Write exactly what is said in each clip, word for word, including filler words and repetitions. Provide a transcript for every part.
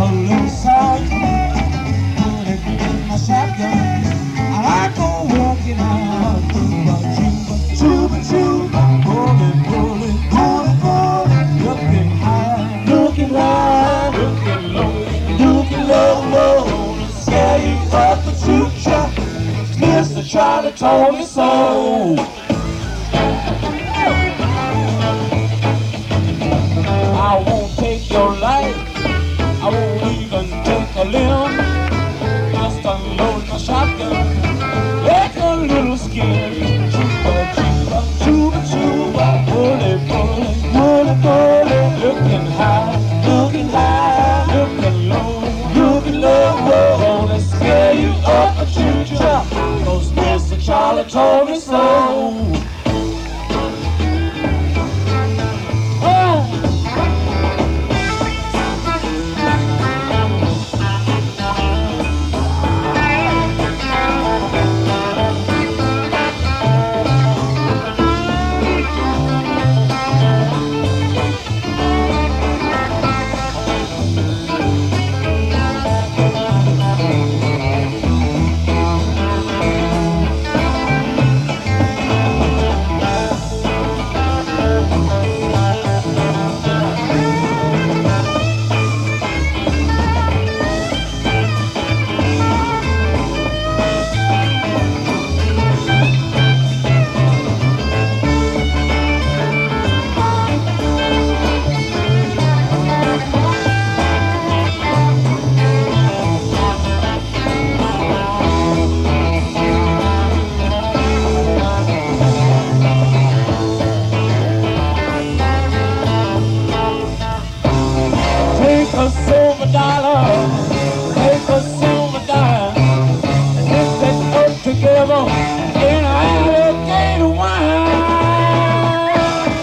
a little salt, put it in my shotgun, and I go walking out. Chuba, chuba, chuba, pulling, pulling, pulling, pulling, looking high, looking high, looking low, looking low, low. Gonna scare you up the future. Mister Charlie told me so. I won't take your life, I won't even take a limb. Just unload my shotgun, take a little skin. Chuba, chuba, chuba, chuba, bullet, bullet, bullet, bullet. Looking high, looking high, looking low, looking low. Gonna scare you up a future, 'cause Mister Charlie told me so. A silver dollar, take a silver dime, mix it up together in an alligator wine.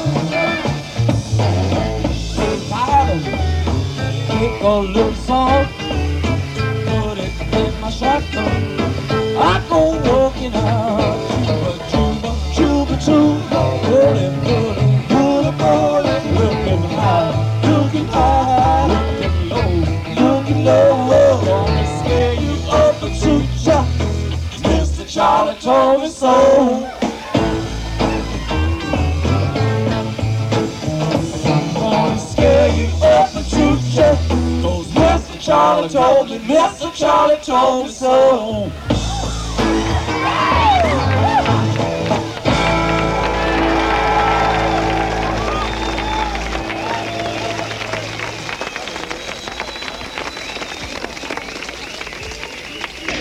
Take a little salt, put it in my shotgun, I go walking out. Chuba, chuba, chuba, chuba, pulling, pulling, pulling, pulling, looking high, looking high, looking low, gonna scare you up and shoot ya. Mister Charlie told me so. Gonna scare you up and shoot ya, 'cause Mister Charlie told me, Mister Charlie told me so.